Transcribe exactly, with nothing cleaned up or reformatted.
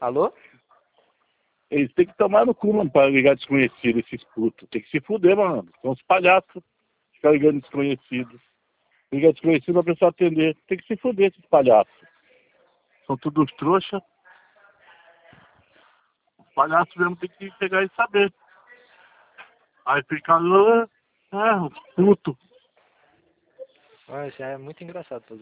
Alô? Eles têm que tomar no cu, mano, pra ligar desconhecido, esses putos. Tem que se fuder, mano. São uns palhaços. Ficar ligando desconhecidos. Liga desconhecido pra pessoa atender. Tem que se fuder, esses palhaços. São todos trouxa. Os palhaços mesmo tem que pegar e saber. Aí fica lá, ah, puto. Ah, isso é muito engraçado.